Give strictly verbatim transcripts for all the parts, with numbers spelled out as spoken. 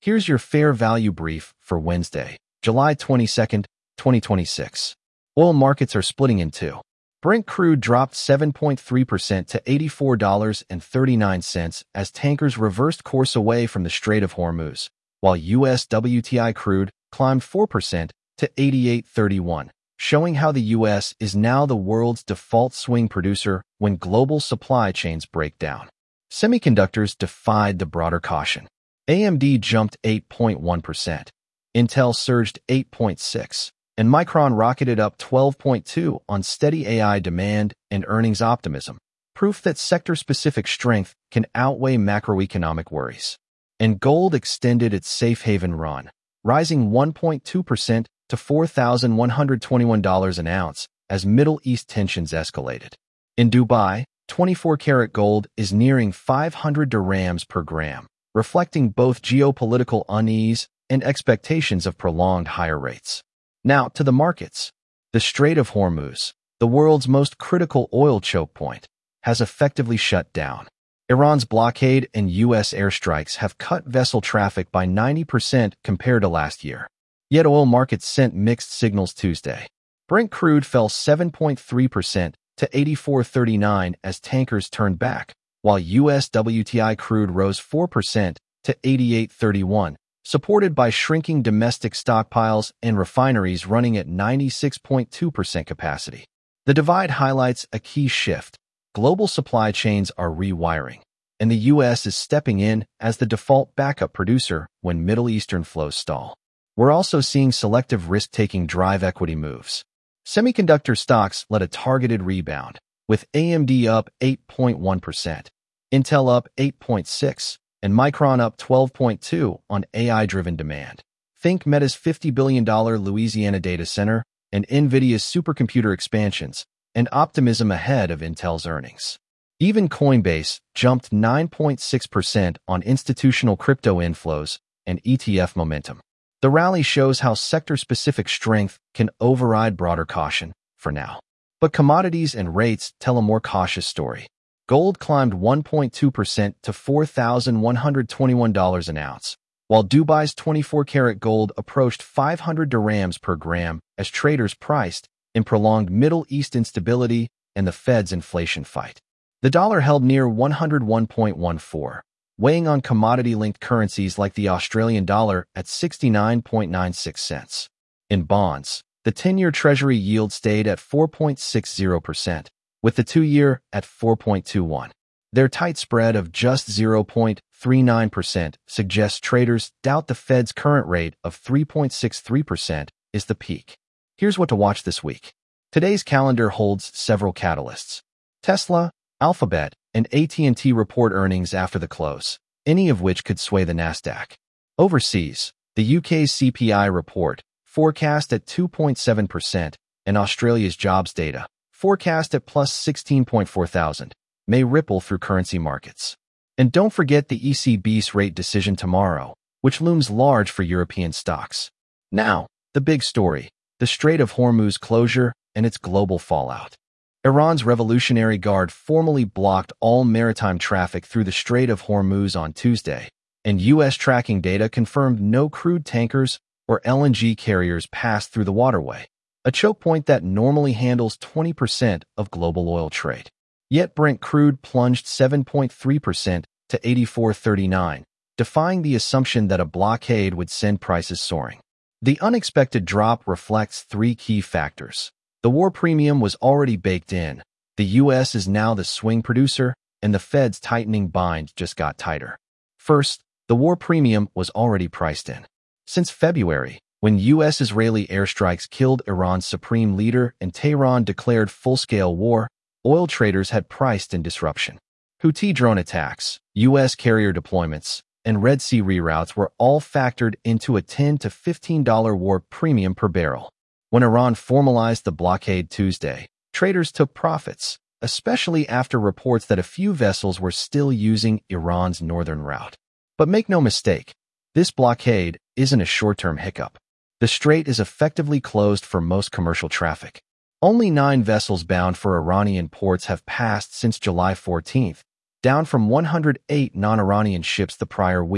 Here's your fair value brief for Wednesday, July twenty-second, twenty twenty-six. Oil markets are splitting in two. Brent crude dropped seven point three percent to eighty-four dollars and thirty-nine cents as tankers reversed course away from the Strait of Hormuz, while U S W T I crude climbed four percent to eighty-eight thirty-one, showing how the U S is now the world's default swing producer when global supply chains break down. Semiconductors defied the broader caution. A M D jumped eight point one percent, Intel surged eight point six percent, and Micron rocketed up twelve point two percent on steady A I demand and earnings optimism, proof that sector-specific strength can outweigh macroeconomic worries. And gold extended its safe haven run, rising one point two percent to four thousand one hundred twenty-one dollars an ounce as Middle East tensions escalated. In Dubai, twenty-four karat gold is nearing five hundred dirhams per gram, reflecting both geopolitical unease and expectations of prolonged higher rates. Now, to the markets. The Strait of Hormuz, the world's most critical oil choke point, has effectively shut down. Iran's blockade and U S airstrikes have cut vessel traffic by ninety percent compared to last year. Yet oil markets sent mixed signals Tuesday. Brent crude fell seven point three percent to eighty-four thirty-nine as tankers turned back, while U S W T I crude rose four percent to eighty-eight thirty-one, supported by shrinking domestic stockpiles and refineries running at ninety-six point two percent capacity. The divide highlights a key shift. Global supply chains are rewiring, and the U S is stepping in as the default backup producer when Middle Eastern flows stall. We're also seeing selective risk-taking drive equity moves. Semiconductor stocks led a targeted rebound, with A M D up eight point one percent, Intel up eight point six percent, and Micron up twelve point two percent on A I-driven demand. Think Meta's fifty billion dollars Louisiana data center and NVIDIA's supercomputer expansions, and optimism ahead of Intel's earnings. Even Coinbase jumped nine point six percent on institutional crypto inflows and E T F momentum. The rally shows how sector-specific strength can override broader caution, for now. But commodities and rates tell a more cautious story. Gold climbed one point two percent to four thousand one hundred twenty-one dollars an ounce, while Dubai's twenty-four karat gold approached five hundred dirhams per gram as traders priced in prolonged Middle East instability and the Fed's inflation fight. The dollar held near one hundred one point one four, weighing on commodity-linked currencies like the Australian dollar at sixty-nine point nine six cents. In bonds, the ten-year Treasury yield stayed at four point six zero percent, with the two-year at four point two one. Their tight spread of just zero point three nine percent suggests traders doubt the Fed's current rate of three point six three percent is the peak. Here's what to watch this week. Today's calendar holds several catalysts. Tesla, Alphabet, and A T and T report earnings after the close, any of which could sway the Nasdaq. Overseas, the U K's C P I report, forecast at two point seven percent, and Australia's jobs data, forecast at plus sixteen point four thousand, may ripple through currency markets. And don't forget the E C B's rate decision tomorrow, which looms large for European stocks. Now, the big story, the Strait of Hormuz closure and its global fallout. Iran's Revolutionary Guard formally blocked all maritime traffic through the Strait of Hormuz on Tuesday, and U S tracking data confirmed no crude tankers or L N G carriers passed through the waterway, a choke point that normally handles twenty percent of global oil trade. Yet Brent crude plunged seven point three percent to eighty-four thirty-nine, defying the assumption that a blockade would send prices soaring. The unexpected drop reflects three key factors. The war premium was already baked in, the U S is now the swing producer, and the Fed's tightening bind just got tighter. First, the war premium was already priced in. Since February, when U S-Israeli airstrikes killed Iran's supreme leader and Tehran declared full-scale war, oil traders had priced in disruption. Houthi drone attacks, U S carrier deployments, and Red Sea reroutes were all factored into a ten to fifteen dollar war premium per barrel. When Iran formalized the blockade Tuesday, traders took profits, especially after reports that a few vessels were still using Iran's northern route. But make no mistake, this blockade isn't a short-term hiccup. The strait is effectively closed for most commercial traffic. Only nine vessels bound for Iranian ports have passed since July fourteenth, down from one hundred eight non-Iranian ships the prior week.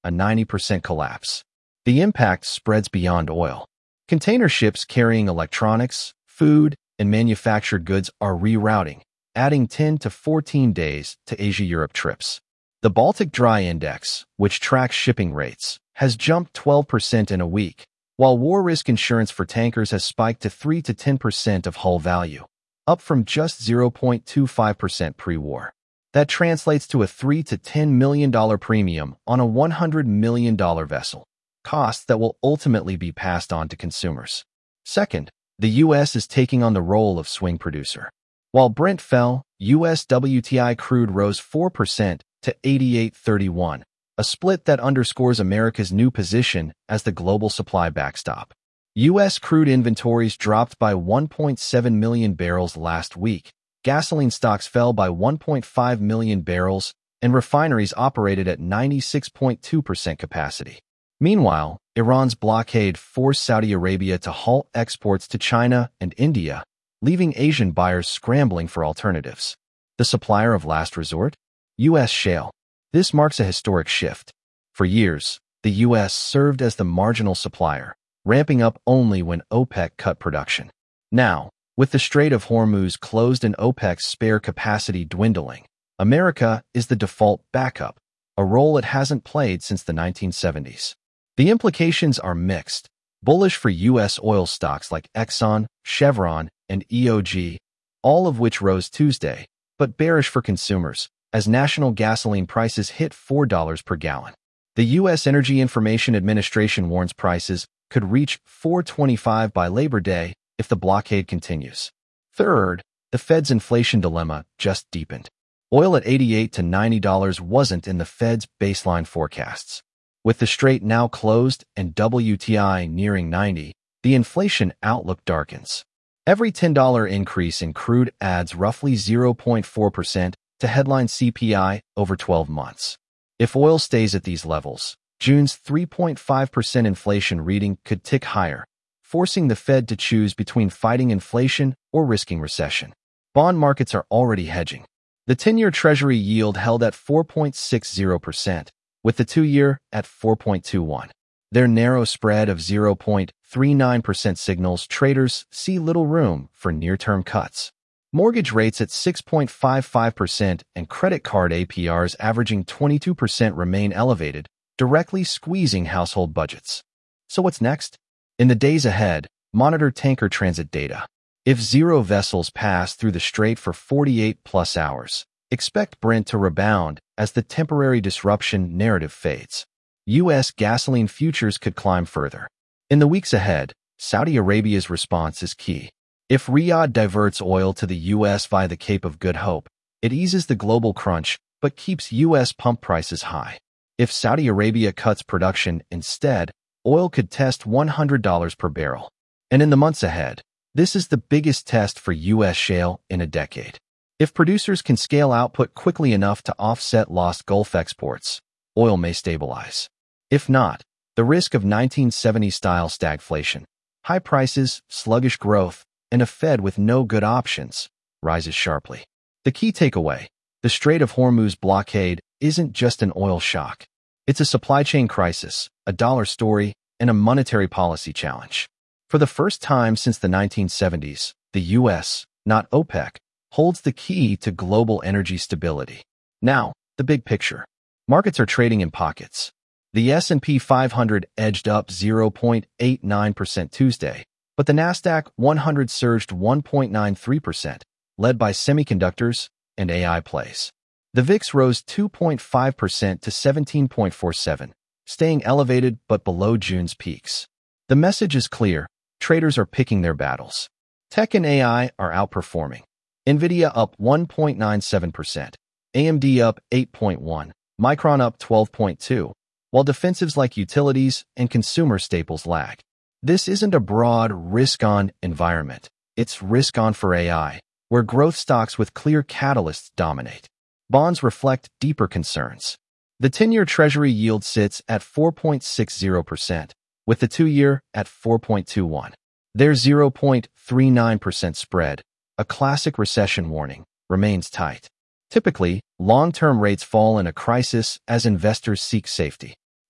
a ninety percent collapse. The impact spreads beyond oil. Container ships carrying electronics, food, and manufactured goods are rerouting, adding ten to fourteen days to Asia-Europe trips. The Baltic Dry Index, which tracks shipping rates, has jumped twelve percent in a week, while war risk insurance for tankers has spiked to three to ten percent of hull value, up from just zero point two five percent pre-war. That translates to a three to ten million dollars premium on a one hundred million dollars vessel, costs that will ultimately be passed on to consumers. Second, the U S is taking on the role of swing producer. While Brent fell, U S W T I crude rose four percent to eighty-eight thirty-one, a split that underscores America's new position as the global supply backstop. U S crude inventories dropped by one point seven million barrels last week, gasoline stocks fell by one point five million barrels, and refineries operated at ninety-six point two percent capacity. Meanwhile, Iran's blockade forced Saudi Arabia to halt exports to China and India, leaving Asian buyers scrambling for alternatives. The supplier of last resort? U S shale. This marks a historic shift. For years, the U S served as the marginal supplier, ramping up only when OPEC cut production. Now, with the Strait of Hormuz closed and OPEC's spare capacity dwindling, America is the default backup, a role it hasn't played since the nineteen seventies. The implications are mixed, bullish for U S oil stocks like Exxon, Chevron, and E O G, all of which rose Tuesday, but bearish for consumers, as national gasoline prices hit four dollars per gallon. The U S Energy Information Administration warns prices could reach four twenty-five by Labor Day if the blockade continues. Third, the Fed's inflation dilemma just deepened. Oil at eighty-eight to ninety dollars wasn't in the Fed's baseline forecasts. With the strait now closed and W T I nearing ninety, the inflation outlook darkens. Every ten dollar increase in crude adds roughly zero point four percent to headline C P I over twelve months. If oil stays at these levels, June's three point five percent inflation reading could tick higher, forcing the Fed to choose between fighting inflation or risking recession. Bond markets are already hedging. The ten-year Treasury yield held at four point six zero percent, with the two-year at four point two one. Their narrow spread of zero point three nine percent signals traders see little room for near-term cuts. Mortgage rates at six point five five percent and credit card A P Rs averaging twenty-two percent remain elevated, directly squeezing household budgets. So what's next? In the days ahead, monitor tanker transit data. If zero vessels pass through the strait for forty-eight plus hours, expect Brent to rebound as the temporary disruption narrative fades. U S gasoline futures could climb further. In the weeks ahead, Saudi Arabia's response is key. If Riyadh diverts oil to the U S via the Cape of Good Hope, it eases the global crunch but keeps U S pump prices high. If Saudi Arabia cuts production instead, oil could test one hundred dollars per barrel. And in the months ahead, this is the biggest test for U S shale in a decade. If producers can scale output quickly enough to offset lost Gulf exports, oil may stabilize. If not, the risk of nineteen seventies-style stagflation, high prices, sluggish growth, and a Fed with no good options rises sharply. The key takeaway: the Strait of Hormuz blockade isn't just an oil shock. It's a supply chain crisis, a dollar story, and a monetary policy challenge. For the first time since the nineteen seventies, the U S, not OPEC, holds the key to global energy stability. Now, the big picture. Markets are trading in pockets. The S and P five hundred edged up zero point eight nine percent Tuesday, but the Nasdaq one hundred surged one point nine three percent, led by semiconductors and A I plays. The V I X rose two point five percent to seventeen point four seven, staying elevated but below June's peaks. The message is clear: traders are picking their battles. Tech and A I are outperforming. NVIDIA up one point nine seven percent, A M D up eight point one, Micron up twelve point two, while defensives like utilities and consumer staples lag. This isn't a broad risk-on environment. It's risk-on for A I, where growth stocks with clear catalysts dominate. Bonds reflect deeper concerns. The ten-year Treasury yield sits at four point six zero percent, with the two-year at four point two one. Their zero point three nine percent spread, a classic recession warning, remains tight. Typically, long-term rates fall in a crisis as investors seek safety.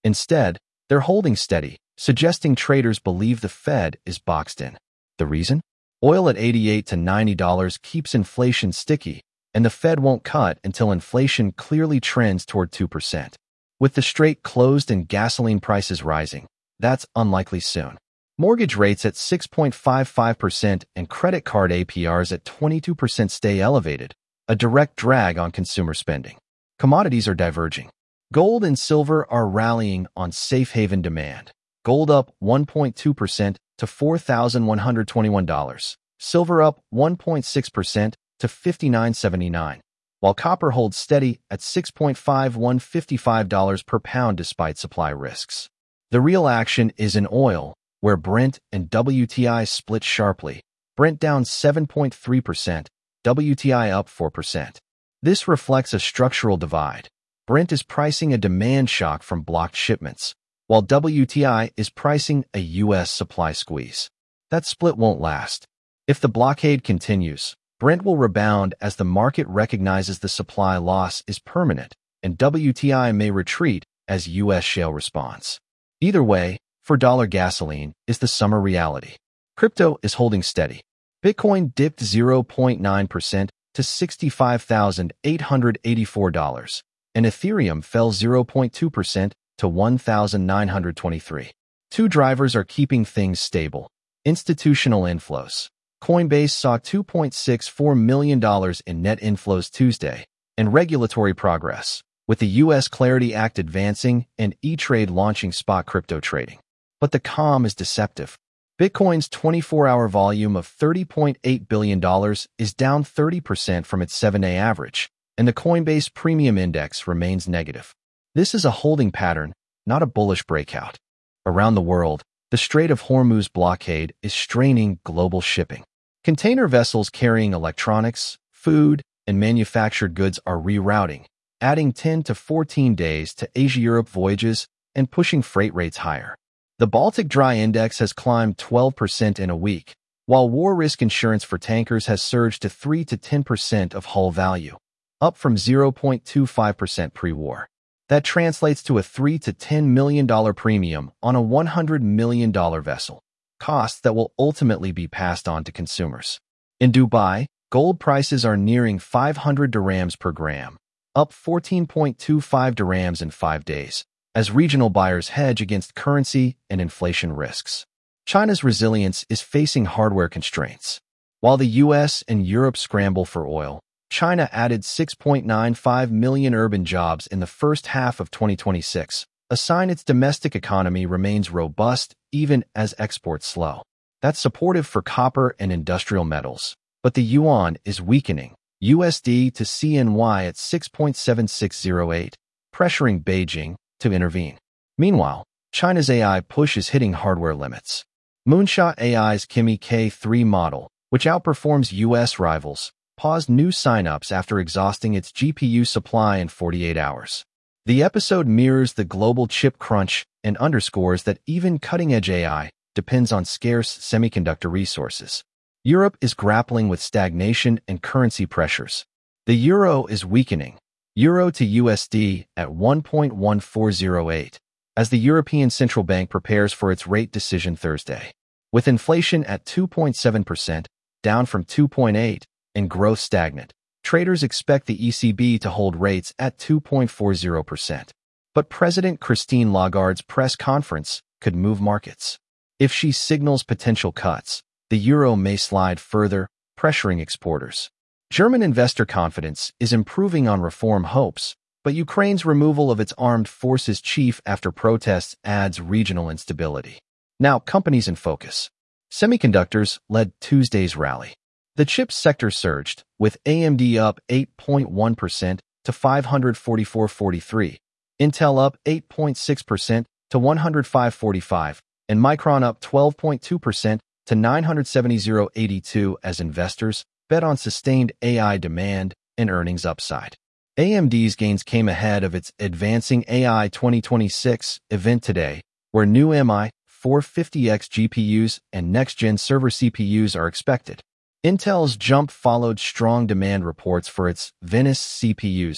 Instead, they're holding steady, suggesting traders believe the Fed is boxed in. The reason? Oil at eighty-eight to ninety dollars keeps inflation sticky, and the Fed won't cut until inflation clearly trends toward two percent. With the Strait closed and gasoline prices rising, that's unlikely soon. Mortgage rates at six point five five percent and credit card A P Rs at twenty-two percent stay elevated, a direct drag on consumer spending. Commodities are diverging. Gold and silver are rallying on safe haven demand. Gold up one point two percent to four thousand one hundred twenty-one dollars. Silver up one point six percent to fifty-nine seventy-nine, while copper holds steady at six point five one five dollars per pound despite supply risks. The real action is in oil, where Brent and W T I split sharply. Brent down seven point three percent, W T I up four percent. This reflects a structural divide. Brent is pricing a demand shock from blocked shipments, while W T I is pricing a U S supply squeeze. That split won't last. If the blockade continues, Brent will rebound as the market recognizes the supply loss is permanent, and W T I may retreat as U S shale responds. Either way, for dollar gasoline is the summer reality. Crypto is holding steady. Bitcoin dipped zero point nine percent to sixty-five thousand eight hundred eighty-four dollars, and Ethereum fell zero point two percent to one thousand nine hundred twenty-three dollars. Two drivers are keeping things stable. Institutional inflows. Coinbase saw two point six four million dollars in net inflows Tuesday, and regulatory progress, with the U S Clarity Act advancing and E-Trade launching spot crypto trading. But the calm is deceptive. Bitcoin's twenty-four hour volume of thirty point eight billion dollars is down thirty percent from its seven day average, and the Coinbase Premium Index remains negative. This is a holding pattern, not a bullish breakout. Around the world, the Strait of Hormuz blockade is straining global shipping. Container vessels carrying electronics, food, and manufactured goods are rerouting, adding ten to fourteen days to Asia-Europe voyages and pushing freight rates higher. The Baltic Dry Index has climbed twelve percent in a week, while war risk insurance for tankers has surged to three to ten percent of hull value, up from zero point two five percent pre-war. That translates to a three to ten million dollars premium on a one hundred million dollars vessel, costs that will ultimately be passed on to consumers. In Dubai, gold prices are nearing five hundred dirhams per gram, up fourteen point two five dirhams in five days, as regional buyers hedge against currency and inflation risks. China's resilience is facing hardware constraints. While the U S and Europe scramble for oil, China added six point nine five million urban jobs in the first half of twenty twenty-six, a sign its domestic economy remains robust even as exports slow. That's supportive for copper and industrial metals. But the yuan is weakening, U S D to C N Y at six point seven six zero eight, pressuring Beijing to intervene. Meanwhile, China's A I push is hitting hardware limits. Moonshot A I's Kimi K three model, which outperforms U S rivals, paused new signups after exhausting its G P U supply in forty-eight hours. The episode mirrors the global chip crunch and underscores that even cutting-edge A I depends on scarce semiconductor resources. Europe is grappling with stagnation and currency pressures. The euro is weakening, euro to U S D at one point one four zero eight, as the European Central Bank prepares for its rate decision Thursday. With inflation at two point seven percent, down from two point eight, and growth stagnant, traders expect the E C B to hold rates at two point four zero percent. But President Christine Lagarde's press conference could move markets. If she signals potential cuts, the euro may slide further, pressuring exporters. German investor confidence is improving on reform hopes, but Ukraine's removal of its armed forces chief after protests adds regional instability. Now, companies in focus. Semiconductors led Tuesday's rally. The chips sector surged, with A M D up eight point one percent to five hundred forty-four dollars and forty-three cents, Intel up eight point six percent to one hundred five dollars and forty-five cents, and Micron up twelve point two percent to nine hundred seventy dollars and eighty-two cents as investors bet on sustained A I demand and earnings upside. A M D's gains came ahead of its Advancing A I twenty twenty-six event today, where new M I four fifty X G P Us and next-gen server C P Us are expected. Intel's jump followed strong demand reports for its Venice C P Us,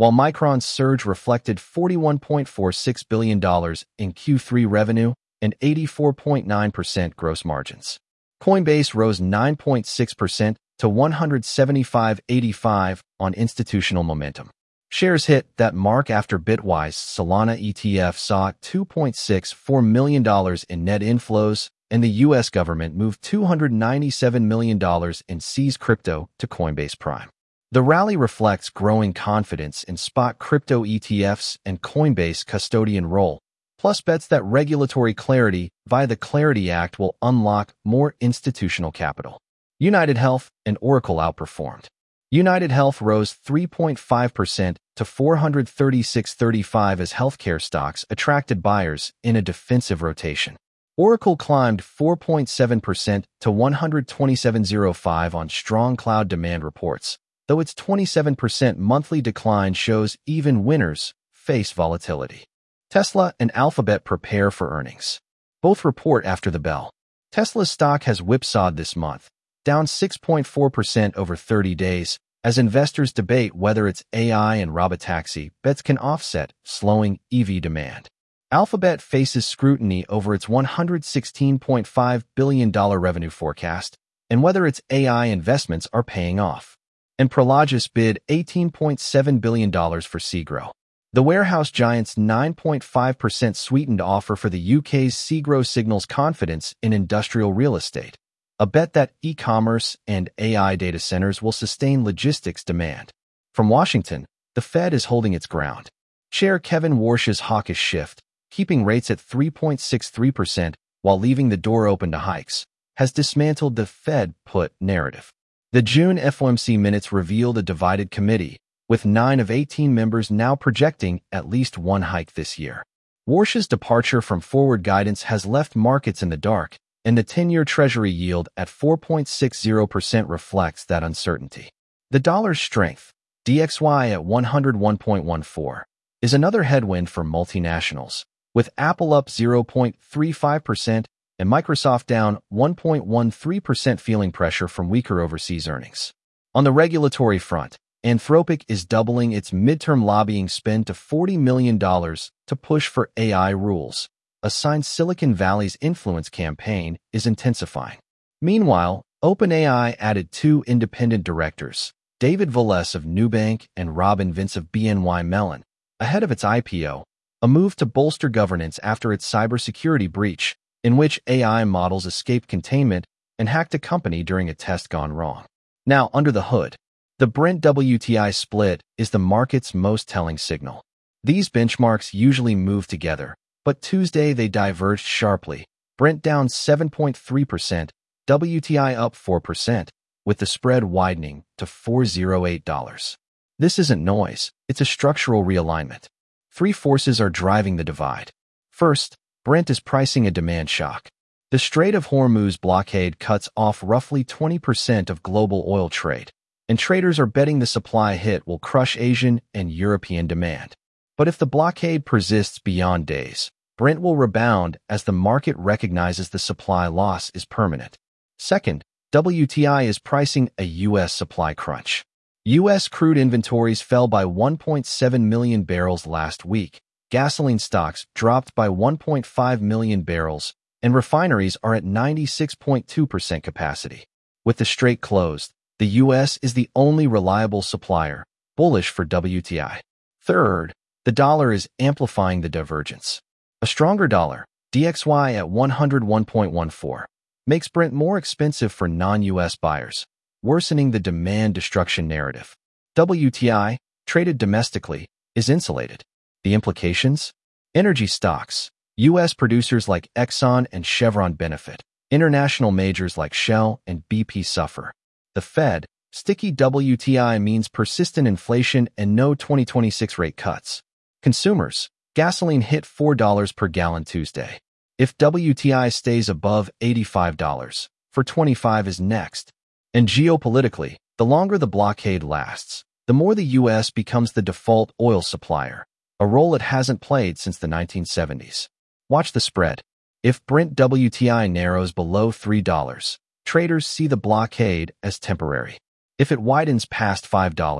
while Micron's surge reflected forty-one point four six billion dollars in Q three revenue and eighty-four point nine percent gross margins. Coinbase rose nine point six percent to one hundred seventy-five point eight five on institutional momentum. Shares hit that mark after Bitwise Solana E T F saw two point six four million dollars in net inflows, and the U S government moved two hundred ninety-seven million dollars in seized crypto to Coinbase Prime. The rally reflects growing confidence in spot crypto E T Fs and Coinbase custodian role, plus bets that regulatory clarity via the Clarity Act will unlock more institutional capital. United Health and Oracle outperformed. United Health rose three point five percent to four hundred thirty-six point three five as healthcare stocks attracted buyers in a defensive rotation. Oracle climbed four point seven percent to one hundred twenty-seven point oh five on strong cloud demand reports, though its twenty-seven percent monthly decline shows even winners face volatility. Tesla and Alphabet prepare for earnings. Both report after the bell. Tesla's stock has whipsawed this month, down six point four percent over thirty days, as investors debate whether its A I and robotaxi bets can offset slowing E V demand. Alphabet faces scrutiny over its one hundred sixteen point five billion dollars revenue forecast and whether its A I investments are paying off. And Prologis bid eighteen point seven billion dollars for Segro. The warehouse giant's nine point five percent sweetened offer for the U K's Segro signals confidence in industrial real estate, a bet that e-commerce and A I data centers will sustain logistics demand. From Washington, the Fed is holding its ground. Chair Kevin Warsh's hawkish shift, keeping rates at three point six three percent while leaving the door open to hikes, has dismantled the Fed put narrative. The June F O M C minutes revealed a divided committee, with nine of eighteen members now projecting at least one hike this year. Warsh's departure from forward guidance has left markets in the dark, and the ten-year Treasury yield at four point six zero percent reflects that uncertainty. The dollar's strength, D X Y at one hundred one point one four, is another headwind for multinationals, with Apple up zero point three five percent and Microsoft down one point one three percent feeling pressure from weaker overseas earnings. On the regulatory front, Anthropic is doubling its midterm lobbying spend to forty million dollars to push for A I rules, a sign Silicon Valley's influence campaign is intensifying. Meanwhile, OpenAI added two independent directors, David Vélez of Nubank and Robin Vince of B N Y Mellon, ahead of its I P O, a move to bolster governance after its cybersecurity breach, in which A I models escaped containment and hacked a company during a test gone wrong. Now, under the hood, the Brent W T I split is the market's most telling signal. These benchmarks usually move together, but Tuesday they diverged sharply, Brent down seven point three percent, W T I up four percent, with the spread widening to four hundred eight dollars. This isn't noise, it's a structural realignment. Three forces are driving the divide. First, Brent is pricing a demand shock. The Strait of Hormuz blockade cuts off roughly twenty percent of global oil trade, and traders are betting the supply hit will crush Asian and European demand. But if the blockade persists beyond days, Brent will rebound as the market recognizes the supply loss is permanent. Second, W T I is pricing a U S supply crunch. U S crude inventories fell by one point seven million barrels last week. Gasoline stocks dropped by one point five million barrels, and refineries are at ninety-six point two percent capacity. With the strait closed, the U S is the only reliable supplier, bullish for W T I. Third, the dollar is amplifying the divergence. A stronger dollar, D X Y at one hundred one point one four, makes Brent more expensive for non-U S buyers, worsening the demand destruction narrative. W T I, traded domestically, is insulated. The implications? Energy stocks, U S producers like Exxon and Chevron benefit. International majors like Shell and B P suffer. The Fed, sticky W T I means persistent inflation and no twenty twenty-six rate cuts. Consumers, gasoline hit four dollars per gallon Tuesday. If W T I stays above eighty-five dollars, for twenty-five is next. And geopolitically, the longer the blockade lasts, the more the U S becomes the default oil supplier, a role it hasn't played since the nineteen seventies. Watch the spread. If Brent W T I narrows below three dollars, traders see the blockade as temporary. If it widens past five dollars,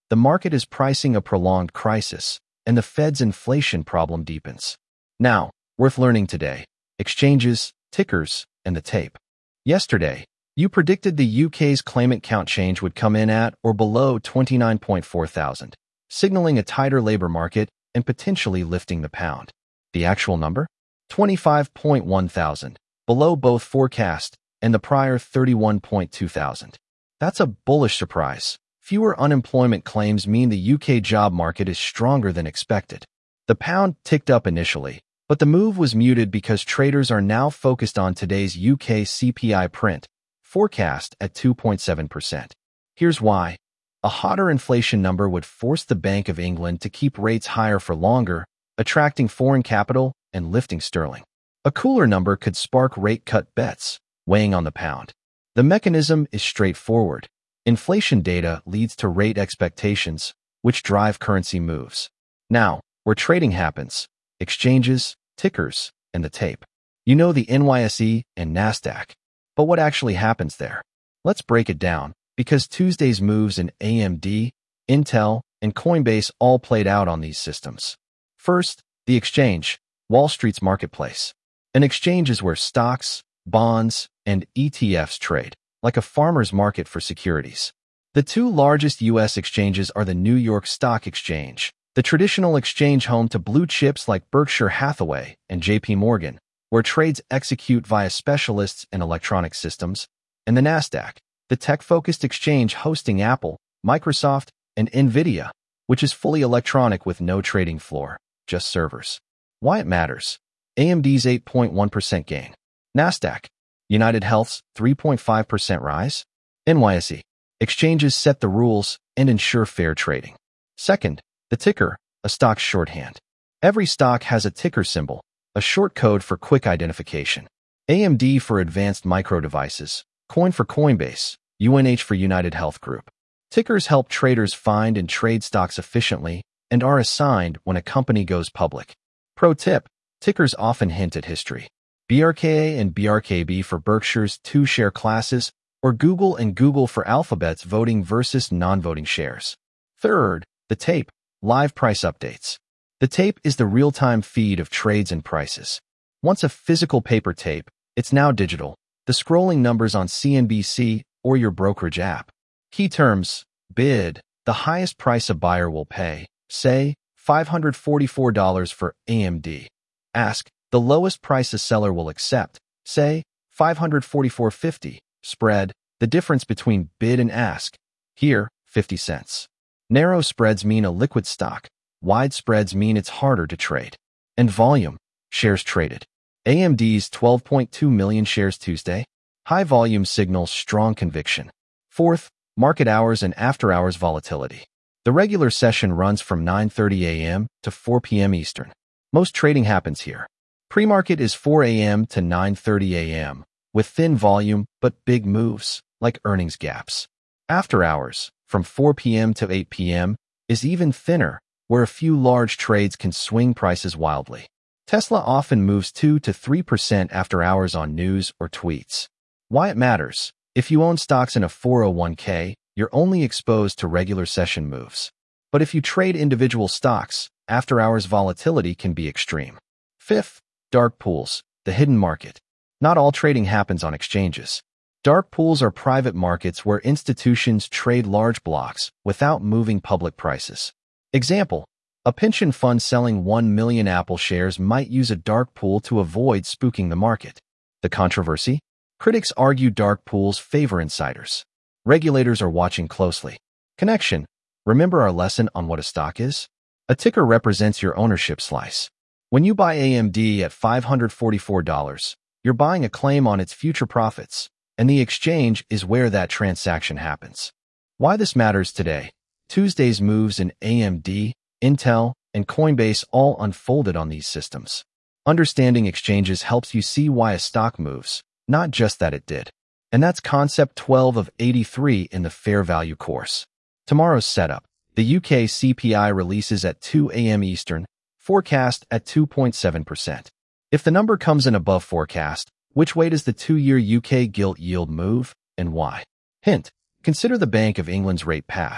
The market is pricing a prolonged crisis, and the Fed's inflation problem deepens. Now, worth learning today: exchanges, tickers, and the tape. Yesterday, you predicted the U K's claimant count change would come in at or below twenty-nine point four thousand, signaling a tighter labor market and potentially lifting the pound. The actual number? twenty-five point one thousand, below both forecast and the prior thirty-one point two thousand. That's a bullish surprise. Fewer unemployment claims mean the U K job market is stronger than expected. The pound ticked up initially, but the move was muted because traders are now focused on today's U K C P I print, forecast at two point seven percent. Here's why. A hotter inflation number would force the Bank of England to keep rates higher for longer, attracting foreign capital and lifting sterling. A cooler number could spark rate cut bets, weighing on the pound. The mechanism is straightforward. Inflation data leads to rate expectations, which drive currency moves. Now, where trading happens: exchanges, tickers, and the tape. You know the N Y S E and NASDAQ. But what actually happens there? Let's break it down, because Tuesday's moves in A M D, Intel, and Coinbase all played out on these systems. First, the exchange, Wall Street's marketplace. An exchange is where stocks, bonds, and E T Fs trade, like a farmer's market for securities. The two largest U S exchanges are the New York Stock Exchange, the traditional exchange home to blue chips like Berkshire Hathaway and J P Morgan, where trades execute via specialists in electronic systems, and the NASDAQ, the tech-focused exchange hosting Apple, Microsoft, and NVIDIA, which is fully electronic with no trading floor, just servers. Why it matters: A M D's eight point one percent gain. NASDAQ, United Health's three point five percent rise. N Y S E. Exchanges set the rules and ensure fair trading. Second, the ticker, a stock's shorthand. Every stock has a ticker symbol, a short code for quick identification. A M D for Advanced Micro Devices, Coin for Coinbase, U N H for United Health Group. Tickers help traders find and trade stocks efficiently and are assigned when a company goes public. Pro tip: tickers often hint at history. B R K A and B R K B for Berkshire's two share classes, or Google and Google for Alphabet's voting versus non-voting shares. Third, the tape, live price updates. The tape is the real-time feed of trades and prices. Once a physical paper tape, it's now digital, the scrolling numbers on C N B C or your brokerage app. Key terms: bid, the highest price a buyer will pay, say, five hundred forty-four dollars for A M D. Ask, the lowest price a seller will accept, say, five hundred forty-four dollars and fifty cents. Spread, the difference between bid and ask, here, fifty cents. Narrow spreads mean a liquid stock. Wide spreads mean it's harder to trade. And volume, shares traded. A M D's twelve point two million shares Tuesday. High volume signals strong conviction. Fourth, market hours and after-hours volatility. The regular session runs from nine thirty a m to four p m Eastern. Most trading happens here. Pre-market is four a m to nine thirty a m, with thin volume but big moves, like earnings gaps. After hours, from four p m to eight p m, is even thinner, where a few large trades can swing prices wildly. Tesla often moves two to three percent after hours on news or tweets. Why it matters: if you own stocks in a four oh one k, you're only exposed to regular session moves. But if you trade individual stocks, after-hours volatility can be extreme. Fifth, dark pools, the hidden market. Not all trading happens on exchanges. Dark pools are private markets where institutions trade large blocks without moving public prices. Example: a pension fund selling one million Apple shares might use a dark pool to avoid spooking the market. The controversy? Critics argue dark pools favor insiders. Regulators are watching closely. Connection: remember our lesson on what a stock is? A ticker represents your ownership slice. When you buy A M D at five hundred forty-four dollars, you're buying a claim on its future profits, and the exchange is where that transaction happens. Why this matters today: Tuesday's moves in A M D, Intel, and Coinbase all unfolded on these systems. Understanding exchanges helps you see why a stock moves, not just that it did. And that's concept twelve of eighty-three in the Fair Value course. Tomorrow's setup: the U K C P I releases at two a m Eastern, forecast at two point seven percent. If the number comes in above forecast, which way does the two-year U K gilt yield move, and why? Hint: consider the Bank of England's rate path.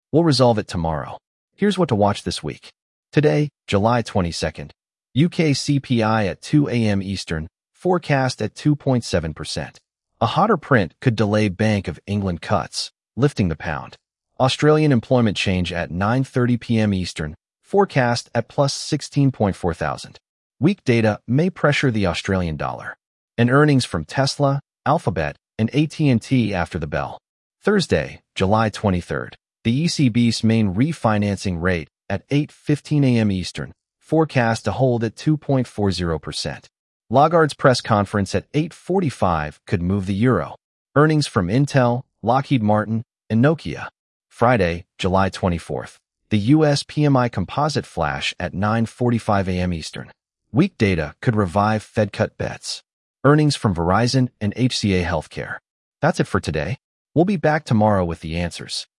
We'll resolve it tomorrow. Here's what to watch this week. Today, July twenty-second, U K C P I at two a m Eastern, forecast at two point seven percent. A hotter print could delay Bank of England cuts, lifting the pound. Australian employment change at nine thirty p m Eastern, forecast at plus sixteen point four thousand. Weak data may pressure the Australian dollar. And earnings from Tesla, Alphabet, and A T and T after the bell. Thursday, July twenty-third, the E C B's main refinancing rate at eight fifteen a m Eastern, forecast to hold at two point four zero percent. Lagarde's press conference at eight forty-five could move the euro. Earnings from Intel, Lockheed Martin, and Nokia. Friday, July twenty-fourth, the U S P M I composite flash at nine forty-five a m Eastern. Weak data could revive Fed cut bets. Earnings from Verizon and H C A Healthcare. That's it for today. We'll be back tomorrow with the answers.